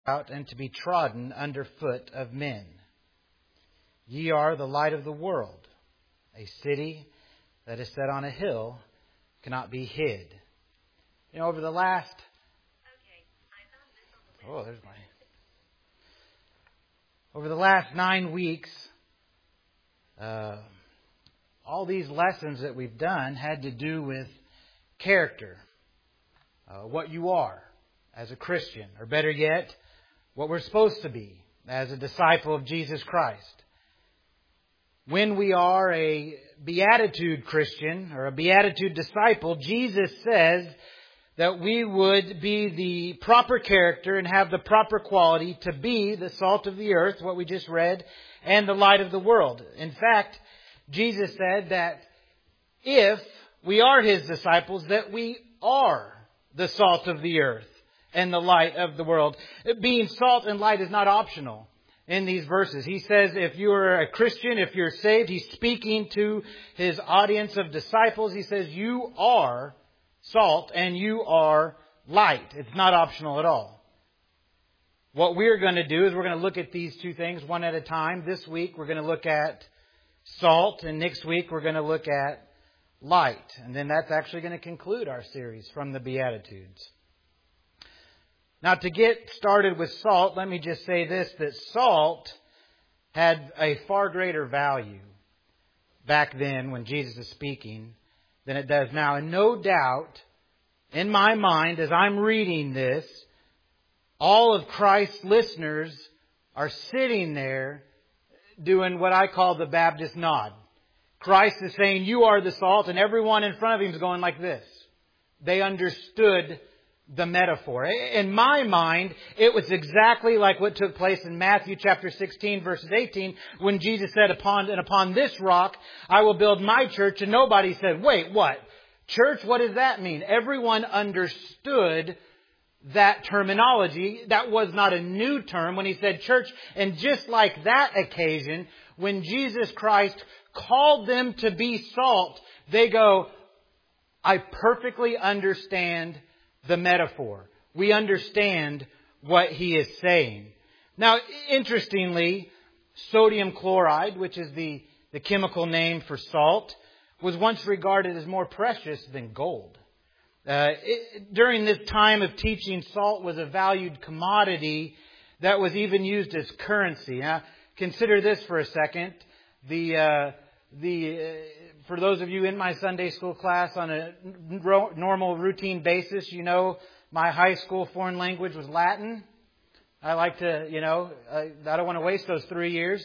out and to be trodden under foot of men. Ye are the light of the world. A city that is set on a hill cannot be hid. Over the last... Over the last 9 weeks, all these lessons that we've done had to do with character. What you are as a Christian, or better yet, what we're supposed to be as a disciple of Jesus Christ. When we are a Beatitude Christian or a Beatitude disciple, Jesus says that we would be the proper character and have the proper quality to be the salt of the earth, what we just read, and the light of the world. In fact, Jesus said that if we are His disciples, that we are the salt of the earth and the light of the world. Being salt and light is not optional in these verses. He says if you are a Christian, if you're saved, He's speaking to His audience of disciples. He says you are salt and you are light. It's not optional at all. What we're going to do is we're going to look at these two things one at a time. This week we're going to look at salt, and next week we're going to look at light. And then that's actually going to conclude our series from the Beatitudes. Now, to get started with salt, let me just say this, that salt had a far greater value back then when Jesus is speaking than it does now. And no doubt, in my mind, as I'm reading this, all of Christ's listeners are sitting there doing what I call the Baptist nod. Christ is saying, you are the salt, and everyone in front of Him is going like this. They understood the metaphor. In my mind, it was exactly like what took place in Matthew chapter 16, verses 18, when Jesus said, upon this rock I will build my church, and nobody said, wait, what? Church, what does that mean? Everyone understood that terminology. That was not a new term when He said church. And just like that occasion, when Jesus Christ called them to be salt, they go, I perfectly understand the metaphor. We understand what He is saying. Now, interestingly, sodium chloride, which is the chemical name for salt, was once regarded as more precious than gold. During this time of teaching, salt was a valued commodity that was even used as currency. Now, consider this for a second. For those of you in my Sunday school class on a normal routine basis, you know my high school foreign language was Latin. I like to, I don't want to waste those 3 years.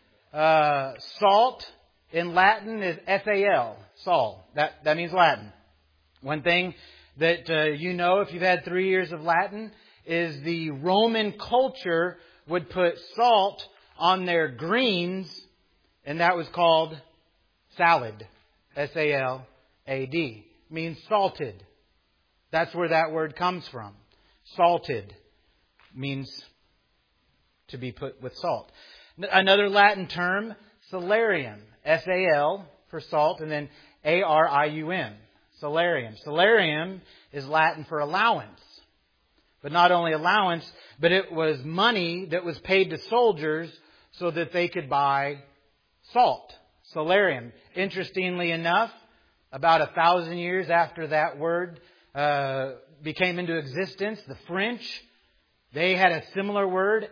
Salt in Latin is S-A-L, Sol. That means Latin. One thing that if you've had 3 years of Latin, is the Roman culture would put salt on their greens, and that was called salad. S-A-L-A-D. Means salted. That's where that word comes from. Salted means to be put with salt. Another Latin term, salarium. S-A-L for salt, and then A-R-I-U-M. Salarium. Salarium is Latin for allowance. But not only allowance, but it was money that was paid to soldiers so that they could buy salt. Salarium. Interestingly enough, about 1,000 years after that word became into existence, the French, they had a similar word,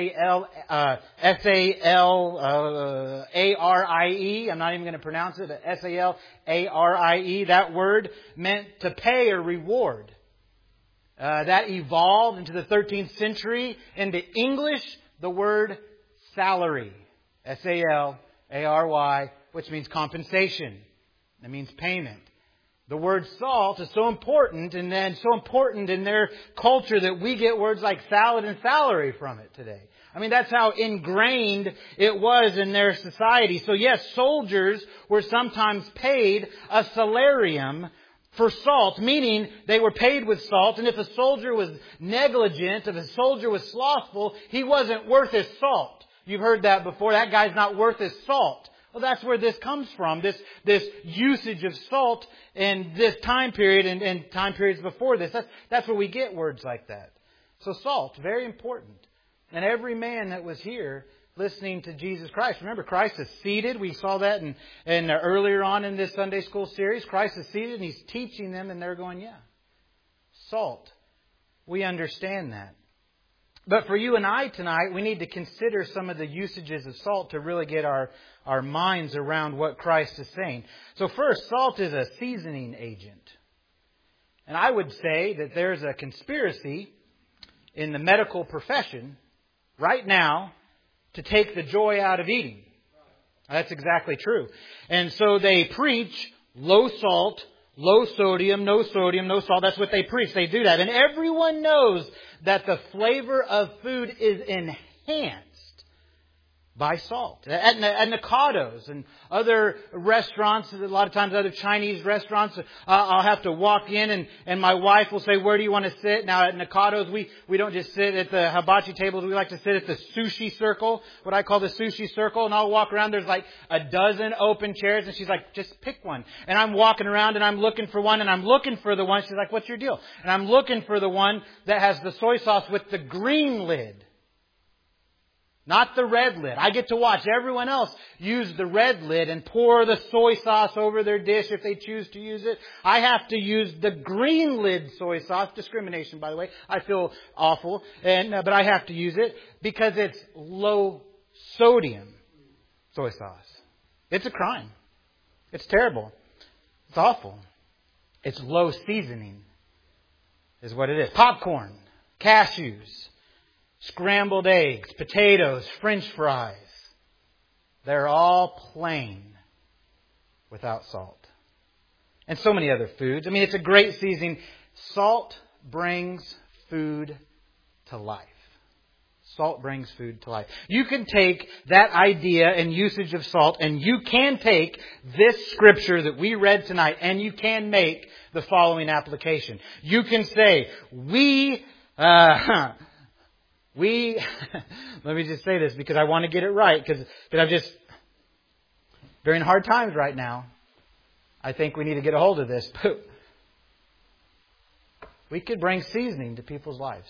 S-A-L-A-R-I-E. I'm not even going to pronounce it, but S-A-L-A-R-I-E. That word meant to pay or reward. That evolved into the 13th century into English, the word salary. S-A-L-A-R-Y, which means compensation. That means payment. The word salt is so important, and then so important in their culture that we get words like salad and salary from it today. I mean, that's how ingrained it was in their society. So yes, soldiers were sometimes paid a salarium for salt, meaning they were paid with salt, and if a soldier was negligent, if a soldier was slothful, he wasn't worth his salt. You've heard that before. That guy's not worth his salt. Well, that's where this comes from, this usage of salt in this time period and time periods before this. That's where we get words like that. So salt, very important. And every man that was here listening to Jesus Christ. Remember, Christ is seated. We saw that in earlier on in this Sunday school series. Christ is seated and He's teaching them and they're going, yeah, salt. We understand that. But for you and I tonight, we need to consider some of the usages of salt to really get our minds around what Christ is saying. So first, salt is a seasoning agent. And I would say that there's a conspiracy in the medical profession right now to take the joy out of eating. That's exactly true. And so they preach low salt, low sodium, no salt. That's what they preach. They do that. And everyone knows that the flavor of food is enhanced by salt. At Nikados and other restaurants, a lot of times other Chinese restaurants, I'll have to walk in and my wife will say, where do you want to sit? Now at Nikados, we don't just sit at the hibachi tables. We like to sit at the sushi circle, what I call the sushi circle. And I'll walk around. There's like a dozen open chairs. And she's like, just pick one. And I'm walking around and I'm looking for one. And I'm looking for the one. She's like, what's your deal? And I'm looking for the one that has the soy sauce with the green lid. Not the red lid. I get to watch everyone else use the red lid and pour the soy sauce over their dish if they choose to use it. I have to use the green lid soy sauce. Discrimination, by the way. I feel awful, but I have to use it because it's low sodium soy sauce. It's a crime. It's terrible. It's awful. It's low seasoning is what it is. Popcorn, cashews, scrambled eggs, potatoes, French fries. They're all plain without salt. And so many other foods. I mean, it's a great seasoning. Salt brings food to life. Salt brings food to life. You can take that idea and usage of salt and you can take this scripture that we read tonight and you can make the following application. You can say, let me just say this because I want to get it right because I'm just, during hard times right now, I think we need to get a hold of this. We could bring seasoning to people's lives.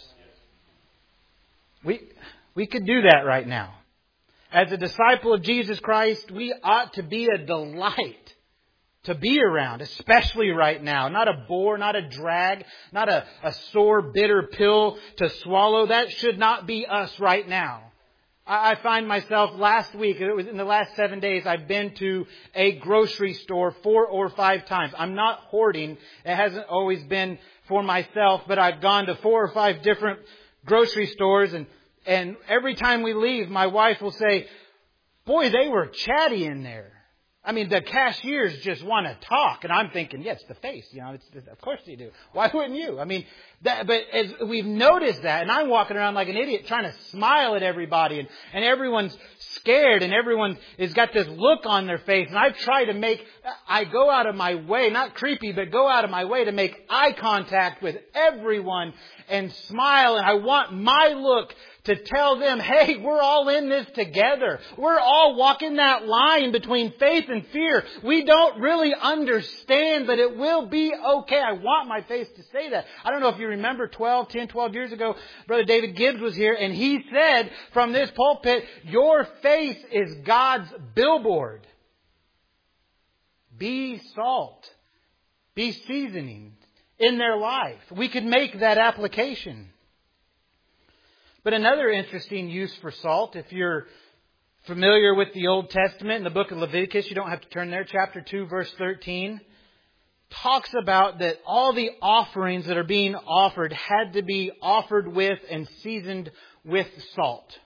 We could do that right now. As a disciple of Jesus Christ, we ought to be a delight to be around, especially right now. Not a bore, not a drag, not a sore, bitter pill to swallow. That should not be us right now. I find myself last week, it was in the last 7 days, I've been to a grocery store 4 or 5 times. I'm not hoarding. It hasn't always been for myself, but I've gone to 4 or 5 different grocery stores and every time we leave, my wife will say, boy, they were chatty in there. I mean, the cashiers just want to talk. And I'm thinking, yeah, it's the face. You know, of course they do. Why wouldn't you? I mean, but as we've noticed that, and I'm walking around like an idiot trying to smile at everybody. And everyone's scared and everyone has got this look on their face. And I've tried to I go out of my way, not creepy, but go out of my way to make eye contact with everyone and smile. And I want my look to tell them, hey, we're all in this together. We're all walking that line between faith and fear. We don't really understand, but it will be okay. I want my face to say that. I don't know if you remember 12 years ago, Brother David Gibbs was here and he said from this pulpit, your face is God's billboard. Be salt. Be seasoning in their life. We could make that application. But another interesting use for salt, if you're familiar with the Old Testament, in the book of Leviticus, you don't have to turn there, chapter 2, verse 13, talks about that all the offerings that are being offered had to be offered with and seasoned with salt.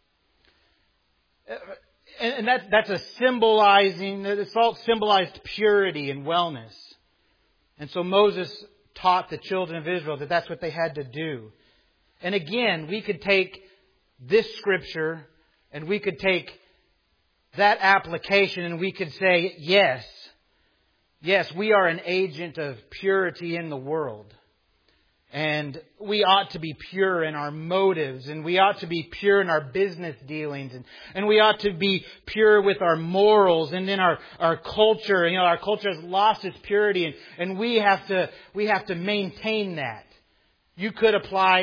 And that's a symbolizing, the salt symbolized purity and wellness. And so Moses taught the children of Israel that that's what they had to do. And again, we could take this scripture and we could take that application and we could say, yes, we are an agent of purity in the world. And we ought to be pure in our motives and we ought to be pure in our business dealings and we ought to be pure with our morals and in our culture. You know, our culture has lost its purity and we have to maintain that. You could apply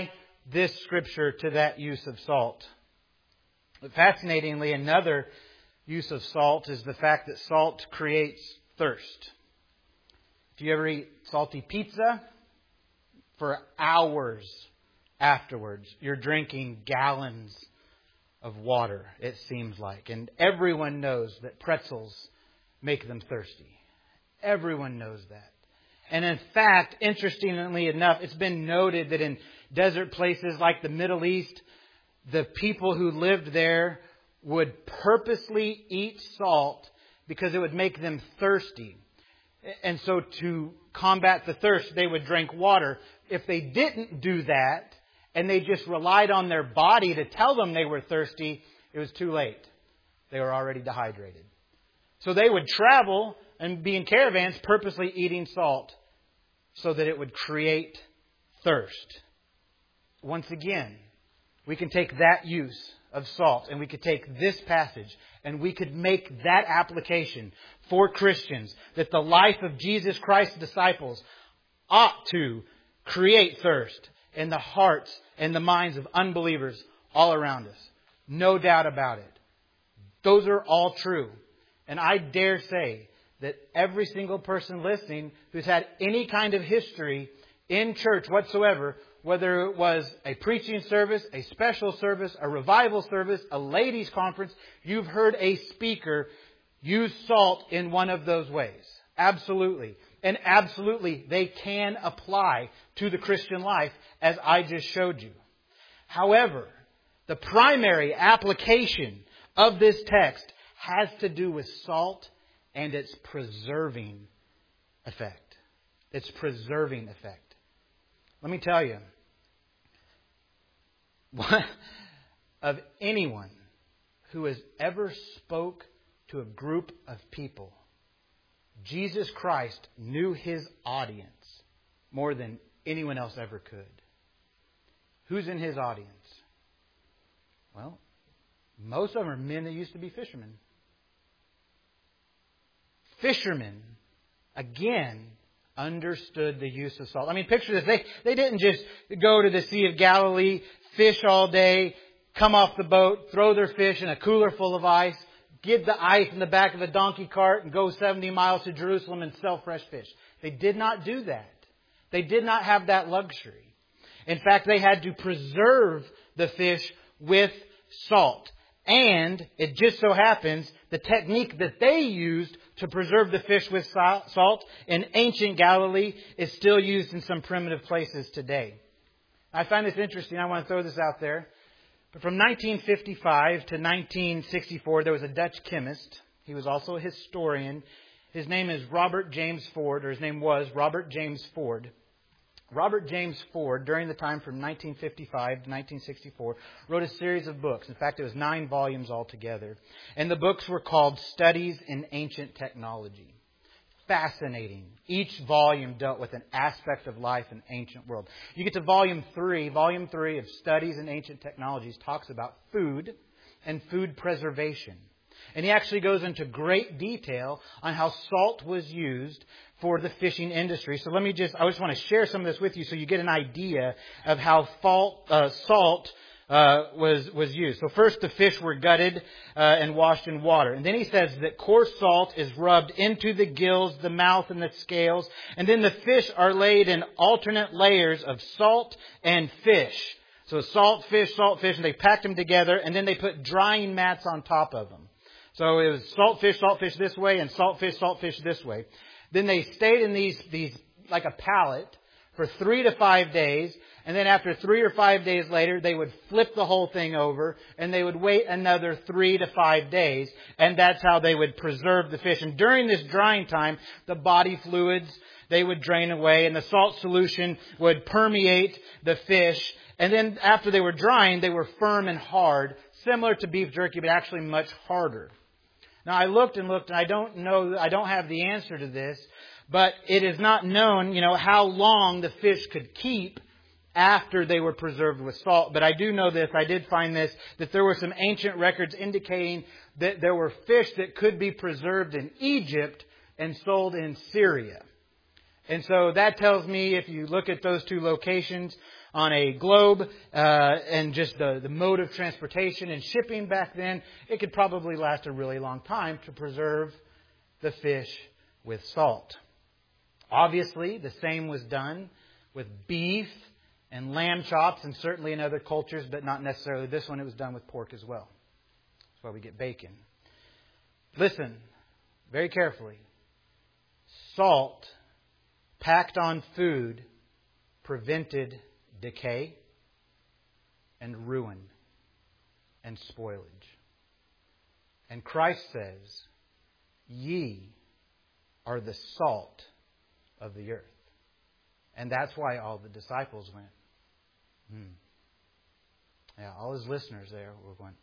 this scripture to that use of salt. But fascinatingly, another use of salt is the fact that salt creates thirst. If you ever eat salty pizza, for hours afterwards, you're drinking gallons of water, it seems like. And everyone knows that pretzels make them thirsty. Everyone knows that. And in fact, interestingly enough, it's been noted that in desert places like the Middle East, the people who lived there would purposely eat salt because it would make them thirsty. And so to combat the thirst, they would drink water. If they didn't do that, and they just relied on their body to tell them they were thirsty, it was too late. They were already dehydrated. So they would travel and be in caravans purposely eating salt so that it would create thirst. Once again, we can take that use of salt and we could take this passage and we could make that application for Christians that the life of Jesus Christ's disciples ought to create thirst in the hearts and the minds of unbelievers all around us. No doubt about it. Those are all true. And I dare say that every single person listening who's had any kind of history in church whatsoever, whether it was a preaching service, a special service, a revival service, a ladies' conference, you've heard a speaker use salt in one of those ways. Absolutely. And absolutely, they can apply to the Christian life as I just showed you. However, the primary application of this text has to do with salt and its preserving effect. Its preserving effect. Let me tell you, of anyone who has ever spoke to a group of people, Jesus Christ knew His audience more than anyone else ever could. Who's in His audience? Well, most of them are men that used to be fishermen. Fishermen, again, understood the use of salt. I mean, picture this. They didn't just go to the Sea of Galilee, fish all day, come off the boat, throw their fish in a cooler full of ice, get the ice in the back of a donkey cart and go 70 miles to Jerusalem and sell fresh fish. They did not do that. They did not have that luxury. In fact, they had to preserve the fish with salt. And it just so happens the technique that they used to preserve the fish with salt in ancient Galilee is still used in some primitive places today. I find this interesting. I want to throw this out there. But from 1955 to 1964, there was a Dutch chemist. He was also a historian. His name is Robert James Ford, or his name was Robert James Ford. Robert James Ford, during the time from 1955 to 1964, wrote a series of books. In fact, it was 9 volumes altogether. And the books were called Studies in Ancient Technology. Fascinating. Each volume dealt with an aspect of life in the ancient world. You get to Volume 3. Volume 3 of Studies in Ancient Technologies talks about food and food preservation. And he actually goes into great detail on how salt was used for the fishing industry. So I just want to share some of this with you so you get an idea of how salt was used. So first the fish were gutted and washed in water. And then he says that coarse salt is rubbed into the gills, the mouth, and the scales. And then the fish are laid in alternate layers of salt and fish. So salt, fish, and they packed them together. And then they put drying mats on top of them. So it was salt fish this way, and salt fish this way. Then they stayed in these like a pallet for 3 to 5 days. And then after 3 or 5 days later, they would flip the whole thing over and they would wait another 3 to 5 days. And that's how they would preserve the fish. And during this drying time, the body fluids, they would drain away and the salt solution would permeate the fish. And then after they were drying, they were firm and hard, similar to beef jerky, but actually much harder. Now I looked and I don't have the answer to this, but it is not known, how long the fish could keep after they were preserved with salt. But I do know this, I did find this, that there were some ancient records indicating that there were fish that could be preserved in Egypt and sold in Syria. And so that tells me, if you look at those two locations, on a globe and just the mode of transportation and shipping back then, it could probably last a really long time to preserve the fish with salt. Obviously, the same was done with beef and lamb chops, and certainly in other cultures, but not necessarily this one. It was done with pork as well. That's why we get bacon. Listen very carefully. Salt packed on food prevented decay and ruin and spoilage. And Christ says, ye are the salt of the earth. And that's why all the disciples went, Yeah, all his listeners there were going,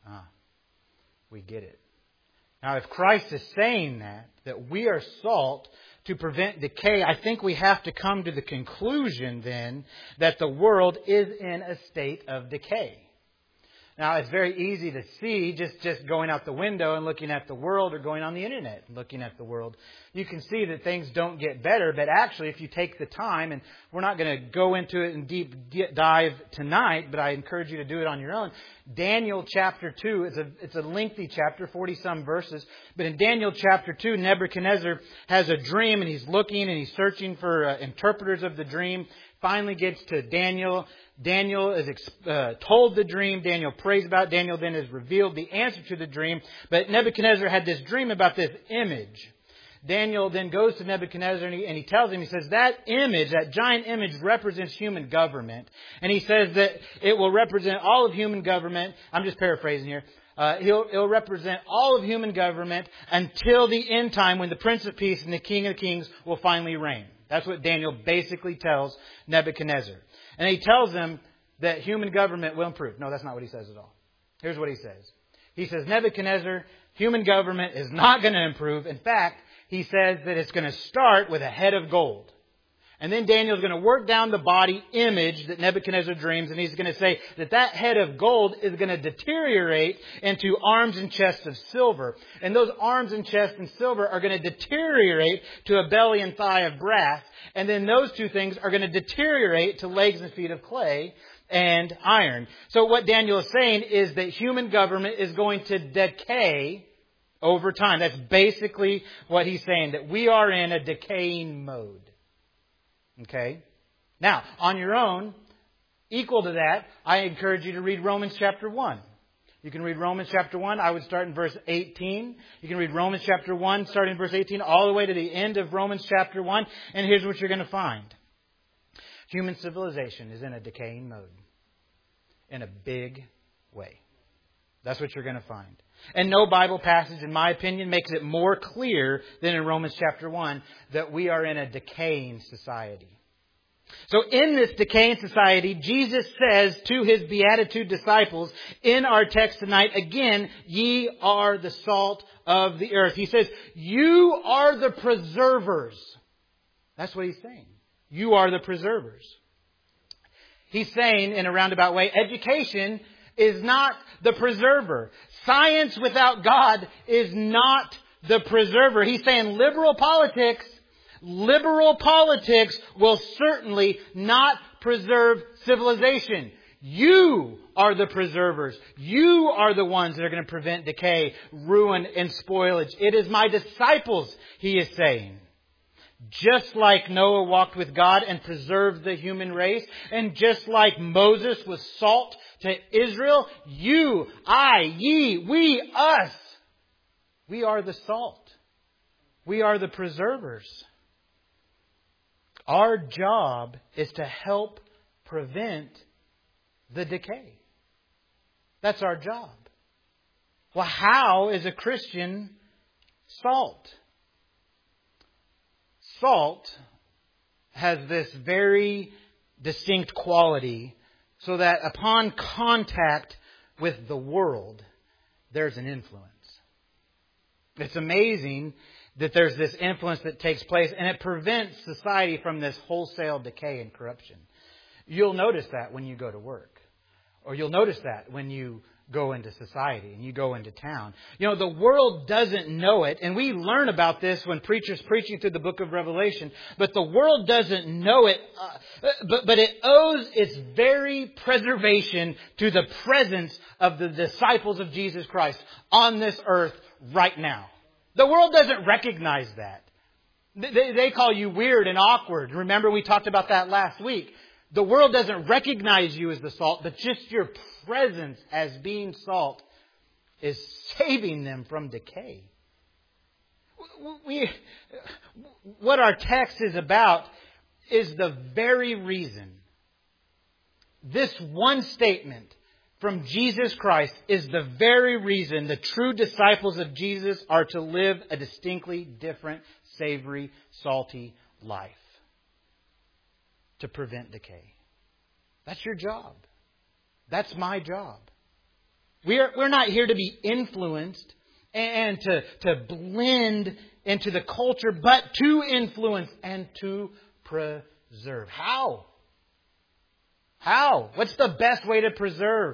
we get it. Now, if Christ is saying that we are salt to prevent decay, I think we have to come to the conclusion then that the world is in a state of decay. Now, it's very easy to see just going out the window and looking at the world, or going on the internet and looking at the world. You can see that things don't get better, but actually if you take the time, and we're not going to go into it in deep dive tonight, but I encourage you to do it on your own. Daniel chapter 2, it's a lengthy chapter, 40-some verses, but in Daniel chapter 2, Nebuchadnezzar has a dream, and he's looking and he's searching for interpreters of the dream. Finally gets to Daniel. Daniel is told the dream. Daniel prays about it. Daniel then is revealed the answer to the dream. But Nebuchadnezzar had this dream about this image. Daniel then goes to Nebuchadnezzar and he tells him, he says, that image, that giant image represents human government. And he says that it will represent all of human government. I'm just paraphrasing here. It'll represent all of human government until the end time, when the Prince of Peace and the King of Kings will finally reign. That's what Daniel basically tells Nebuchadnezzar. And he tells him that human government will improve. No, that's not what he says at all. Here's what he says. He says, Nebuchadnezzar, human government is not going to improve. In fact, he says that it's going to start with a head of gold. And then Daniel's going to work down the body image that Nebuchadnezzar dreams, and he's going to say that head of gold is going to deteriorate into arms and chests of silver. And those arms and chests and silver are going to deteriorate to a belly and thigh of brass. And then those two things are going to deteriorate to legs and feet of clay and iron. So what Daniel is saying is that human government is going to decay over time. That's basically what he's saying, that we are in a decaying mode. Okay? Now, on your own, equal to that, I encourage you to read Romans chapter 1. You can read Romans chapter 1. I would start in verse 18. You can read Romans chapter 1, starting in verse 18, all the way to the end of Romans chapter 1. And here's what you're going to find. Human civilization is in a decaying mode. In a big way. That's what you're going to find. And no Bible passage, in my opinion, makes it more clear than in Romans chapter 1 that we are in a decaying society. So in this decaying society, Jesus says to His Beatitude disciples in our text tonight, again, ye are the salt of the earth. He says, you are the preservers. That's what He's saying. You are the preservers. He's saying, in a roundabout way, education is not the preserver. Science without God is not the preserver. He's saying liberal politics will certainly not preserve civilization. You are the preservers. You are the ones that are going to prevent decay, ruin, and spoilage. It is my disciples, He is saying. Just like Noah walked with God and preserved the human race, and just like Moses was salt to Israel, you, I, ye, we, us, we are the salt. We are the preservers. Our job is to help prevent the decay. That's our job. Well, how is a Christian salt? Salt has this very distinct quality so that upon contact with the world, there's an influence. It's amazing that there's this influence that takes place, and it prevents society from this wholesale decay and corruption. You'll notice that when you go to work. Or you'll notice that when you go into society and you go into town. You know, the world doesn't know it, and we learn about this when preachers preaching through the book of Revelation, but the world doesn't know it, but it owes its very preservation to the presence of the disciples of Jesus Christ on this earth right now. The world doesn't recognize that. They call you weird and awkward. Remember, we talked about that last week. The world doesn't recognize you as the salt, but just your presence as being salt is saving them from decay. What our text is about is the very reason. This one statement from Jesus Christ is the very reason the true disciples of Jesus are to live a distinctly different, savory, salty life. To prevent decay. That's your job. That's my job. We're not here to be influenced and to blend into the culture, but to influence and to preserve. How? How? What's the best way to preserve?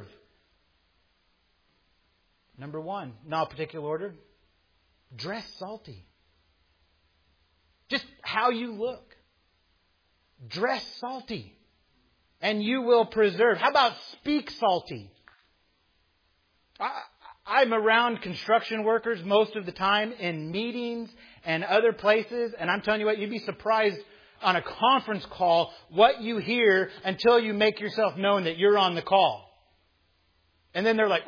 Number one, not a particular order, dress salty. Just how you look. Dress salty, and you will preserve. How about speak salty? I'm around construction workers most of the time in meetings and other places, and I'm telling you what, you'd be surprised on a conference call what you hear until you make yourself known that you're on the call. And then they're like,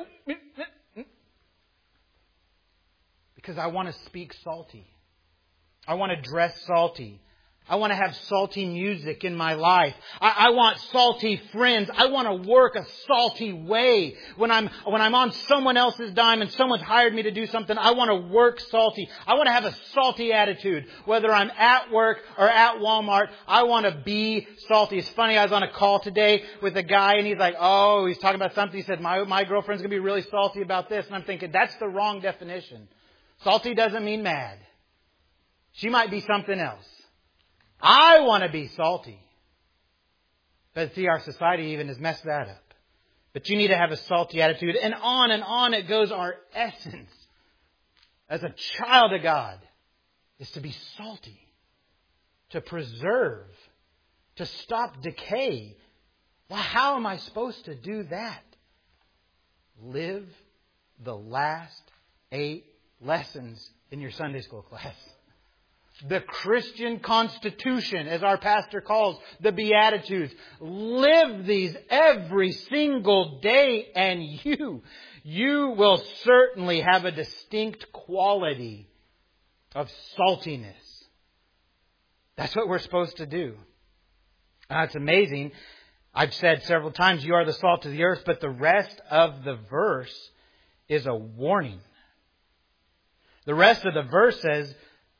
because I want to speak salty. I want to dress salty. I want to have salty music in my life. I want salty friends. I want to work a salty way. When I'm on someone else's dime and someone's hired me to do something, I want to work salty. I want to have a salty attitude. Whether I'm at work or at Walmart, I want to be salty. It's funny, I was on a call today with a guy and he's like, he's talking about something. He said, my girlfriend's going to be really salty about this. And I'm thinking, that's the wrong definition. Salty doesn't mean mad. She might be something else. I want to be salty. But see, our society even has messed that up. But you need to have a salty attitude. And on it goes. Our essence as a child of God is to be salty, to preserve, to stop decay. Well, how am I supposed to do that? Live the last 8 lessons in your Sunday school class. The Christian Constitution, as our pastor calls the Beatitudes. Live these every single day and you will certainly have a distinct quality of saltiness. That's what we're supposed to do. It's amazing. I've said several times, you are the salt of the earth, but the rest of the verse is a warning. The rest of the verse says,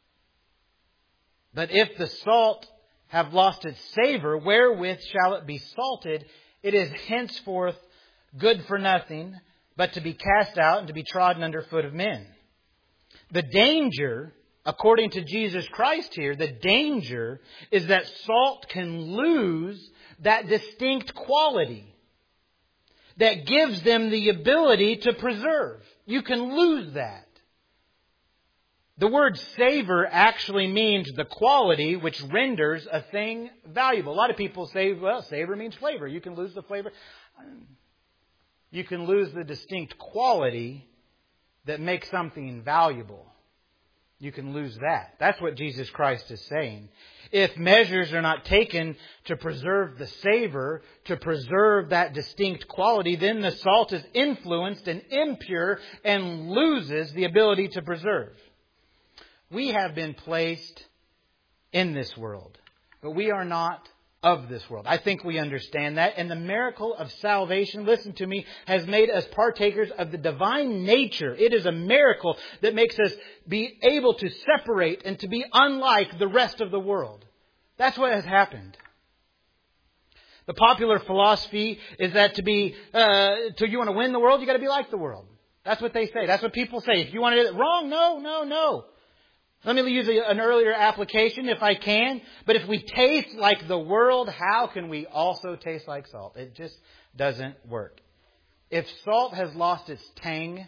but if the salt have lost its savor, wherewith shall it be salted? It is henceforth good for nothing, but to be cast out and to be trodden under foot of men. The danger, according to Jesus Christ here, the danger is that salt can lose that distinct quality that gives them the ability to preserve. You can lose that. The word savor actually means the quality which renders a thing valuable. A lot of people say, well, savor means flavor. You can lose the flavor. You can lose the distinct quality that makes something valuable. You can lose that. That's what Jesus Christ is saying. If measures are not taken to preserve the savor, to preserve that distinct quality, then the salt is influenced and impure and loses the ability to preserve. We have been placed in this world, but we are not of this world. I think we understand that. And the miracle of salvation, listen to me, has made us partakers of the divine nature. It is a miracle that makes us be able to separate and to be unlike the rest of the world. That's what has happened. The popular philosophy is that to you want to win the world, you got to be like the world. That's what they say. That's what people say. If you want to do it wrong, no. Let me use an earlier application if I can. But if we taste like the world, how can we also taste like salt? It just doesn't work. If salt has lost its tang,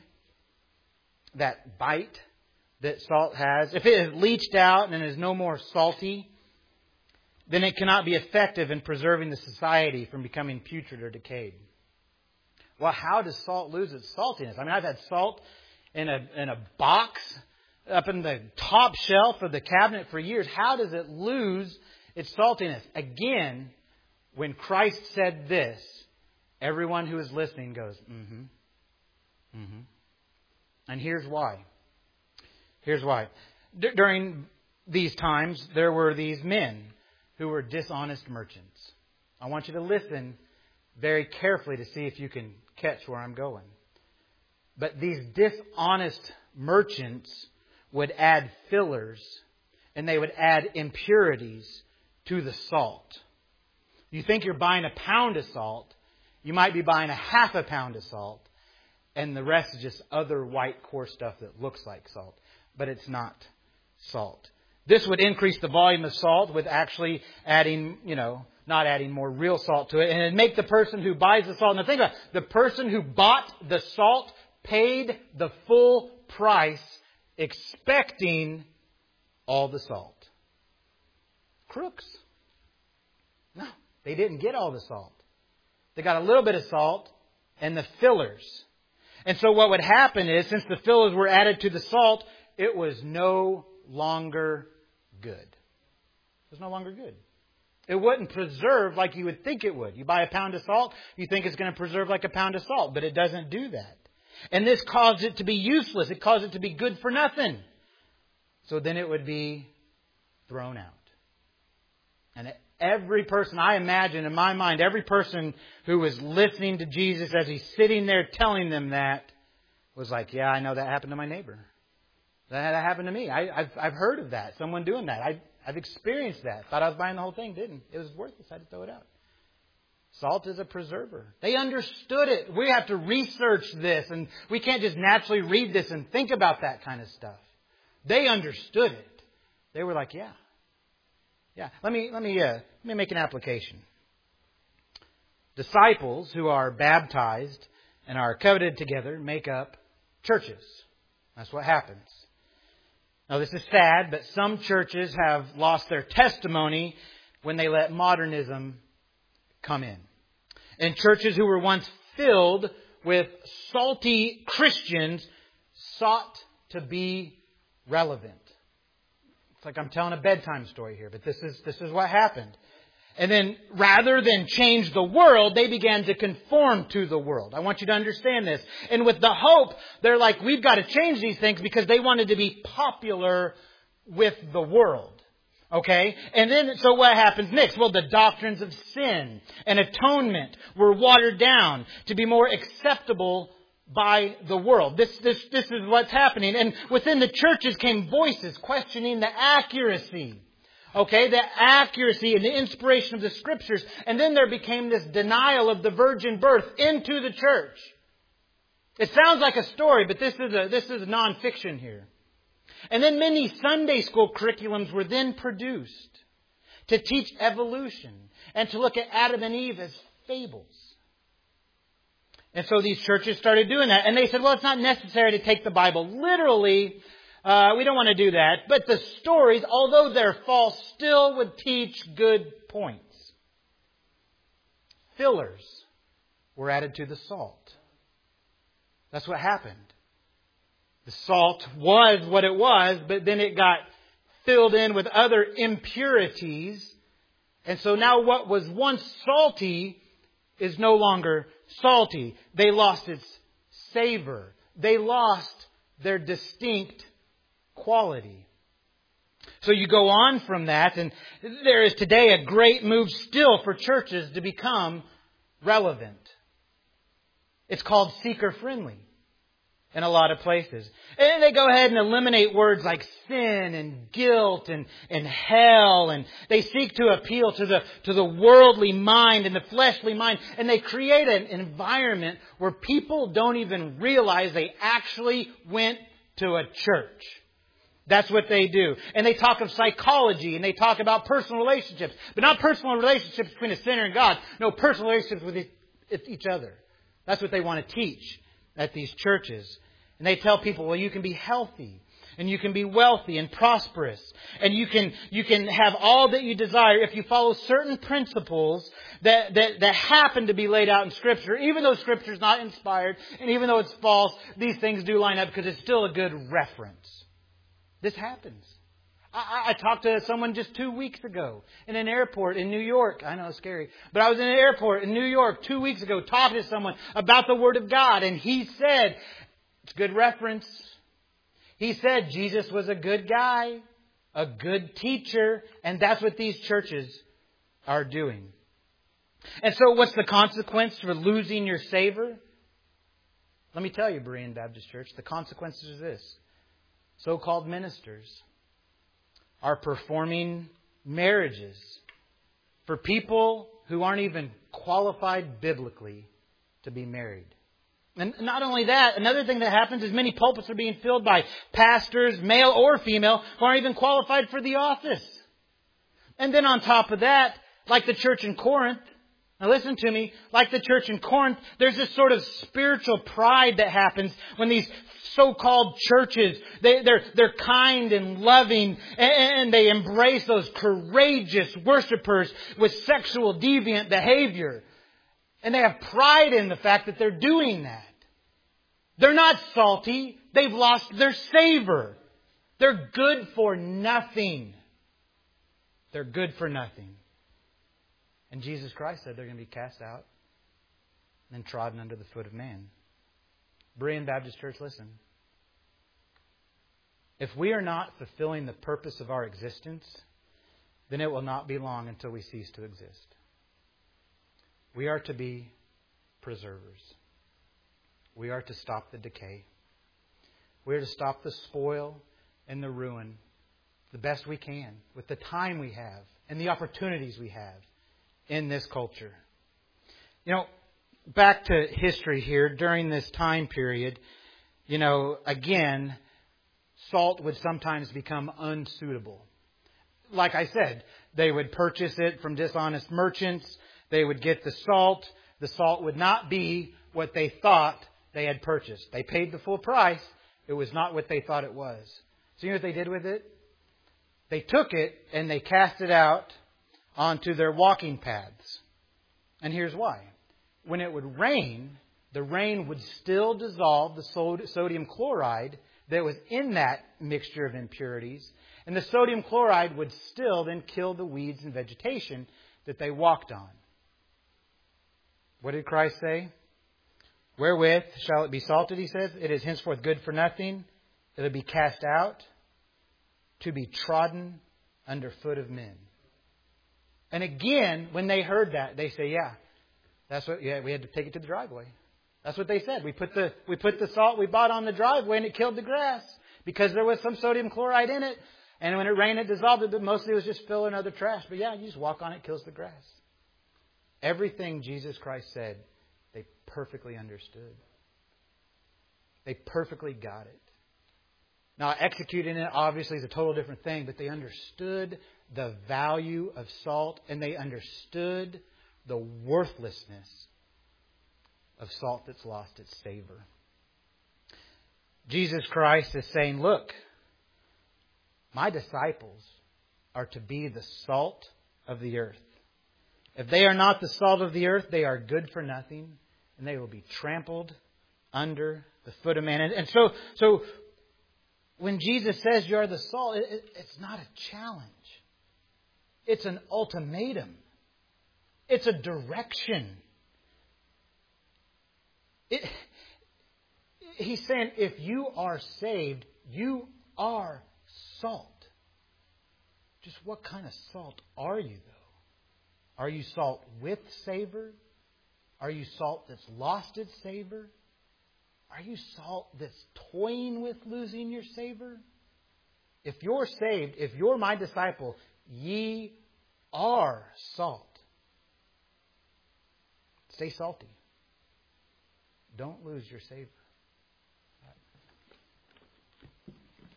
that bite that salt has, if it has leached out and is no more salty, then it cannot be effective in preserving the society from becoming putrid or decayed. Well, how does salt lose its saltiness? I mean, I've had salt in a box up in the top shelf of the cabinet for years. How does it lose its saltiness? Again, when Christ said this, everyone who is listening goes, mm-hmm, mm-hmm. And here's why. Here's why. During these times, there were these men who were dishonest merchants. I want you to listen very carefully to see if you can catch where I'm going. But these dishonest merchants would add fillers and they would add impurities to the salt. You think you're buying a pound of salt, you might be buying a half a pound of salt, and the rest is just other white coarse stuff that looks like salt. But it's not salt. This would increase the volume of salt with actually adding, not adding more real salt to it. And it'd make the person who buys the salt. Now think about it. The person who bought the salt paid the full price expecting all the salt. Crooks. No, they didn't get all the salt. They got a little bit of salt and the fillers. And so what would happen is, since the fillers were added to the salt, it was no longer good. It was no longer good. It wouldn't preserve like you would think it would. You buy a pound of salt, you think it's going to preserve like a pound of salt, but it doesn't do that. And this caused it to be useless. It caused it to be good for nothing. So then it would be thrown out. And every person, I imagine in my mind, every person who was listening to Jesus as He's sitting there telling them that was like, yeah, I know that happened to my neighbor. That happened to me. I've heard of that. Someone doing that. I've experienced that. Thought I was buying the whole thing. Didn't. It was worthless. I had to throw it out. Salt is a preserver. They understood it. We have to research this. And we can't just naturally read this and think about that kind of stuff. They understood it. They were like, yeah. Yeah. Let me make an application. Disciples who are baptized and are covenanted together make up churches. That's what happens. Now, this is sad, but some churches have lost their testimony when they let modernism come in. And churches who were once filled with salty Christians sought to be relevant. It's like I'm telling a bedtime story here, but this is what happened. And then rather than change the world, they began to conform to the world. I want you to understand this. And with the hope, they're like, we've got to change these things because they wanted to be popular with the world. Okay? And then, so what happens next? Well, the doctrines of sin and atonement were watered down to be more acceptable by the world. This is what's happening. And within the churches came voices questioning the accuracy. Okay, the accuracy and the inspiration of the Scriptures. And then there became this denial of the virgin birth into the church. It sounds like a story, but this is nonfiction here. And then many Sunday school curriculums were then produced to teach evolution and to look at Adam and Eve as fables. And so these churches started doing that. And they said, well, it's not necessary to take the Bible literally. We don't want to do that. But the stories, although they're false, still would teach good points. Fillers were added to the salt. That's what happened. The salt was what it was, but then it got filled in with other impurities. And so now what was once salty is no longer salty. They lost its savor. They lost their distinct quality. So you go on from that, and there is today a great move still for churches to become relevant. It's called seeker-friendly in a lot of places. And they go ahead and eliminate words like sin and guilt and hell, and they seek to appeal to the worldly mind and the fleshly mind, and they create an environment where people don't even realize they actually went to a church. That's what they do. And they talk of psychology, and they talk about personal relationships. But not personal relationships between a sinner and God. No, personal relationships with each other. That's what they want to teach at these churches. And they tell people, well, you can be healthy and you can be wealthy and prosperous and you can have all that you desire if you follow certain principles that happen to be laid out in Scripture. Even though Scripture is not inspired and even though it's false, these things do line up because it's still a good reference. This happens. I talked to someone just 2 weeks ago in an airport in New York. I know it's scary. But I was in an airport in New York 2 weeks ago talking to someone about the Word of God. And he said, it's a good reference. He said Jesus was a good guy, a good teacher. And that's what these churches are doing. And so what's the consequence for losing your savor? Let me tell you, Berean Baptist Church, the consequences are this. So-called ministers are performing marriages for people who aren't even qualified biblically to be married. And not only that, another thing that happens is many pulpits are being filled by pastors, male or female, who aren't even qualified for the office. And then on top of that, like the church in Corinth, now listen to me, like the church in Corinth, there's this sort of spiritual pride that happens when these so-called churches, they're kind and loving and they embrace those courageous worshipers with sexual deviant behavior. And they have pride in the fact that they're doing that. They're not salty. They've lost their savor. They're good for nothing. They're good for nothing. And Jesus Christ said they're going to be cast out and trodden under the foot of man. Berean Baptist Church, listen. If we are not fulfilling the purpose of our existence, then it will not be long until we cease to exist. We are to be preservers. We are to stop the decay. We are to stop the spoil and the ruin the best we can with the time we have and the opportunities we have in this culture. You know, back to history here, during this time period, again, salt would sometimes become unsuitable. Like I said, they would purchase it from dishonest merchants. They would get the salt. The salt would not be what they thought they had purchased. They paid the full price. It was not what they thought it was. So you know what they did with it? They took it and they cast it out onto their walking paths. And here's why. When it would rain, the rain would still dissolve the sodium chloride that was in that mixture of impurities. And the sodium chloride would still then kill the weeds and vegetation that they walked on. What did Christ say? Wherewith shall it be salted, he says. It is henceforth good for nothing. It will be cast out to be trodden under foot of men. And again, when they heard that, they say, we had to take it to the driveway. That's what they said. We put the salt we bought on the driveway and it killed the grass because there was some sodium chloride in it. And when it rained, it dissolved it, but mostly it was just filling other trash. But you just walk on it, it kills the grass. Everything Jesus Christ said, they perfectly understood. They perfectly got it. Now, executing it obviously is a total different thing, but they understood the value of salt and they understood the worthlessness of salt that's lost its savor. Jesus Christ is saying, look, my disciples are to be the salt of the earth. If they are not the salt of the earth, they are good for nothing, and they will be trampled under the foot of man. And so when Jesus says you are the salt, it's not a challenge. It's an ultimatum. It's a direction. He's saying if you are saved, you are salt. Just what kind of salt are you, though? Are you salt with savor? Are you salt that's lost its savor? Are you salt that's toying with losing your savor? If you're saved, if you're my disciple, ye are salt. Stay salty. Don't lose your savor.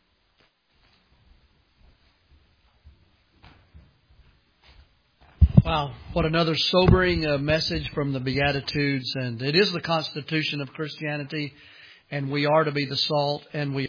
Well, Wow, what another sobering message from the Beatitudes. And it is the constitution of Christianity, and we are to be the salt, and we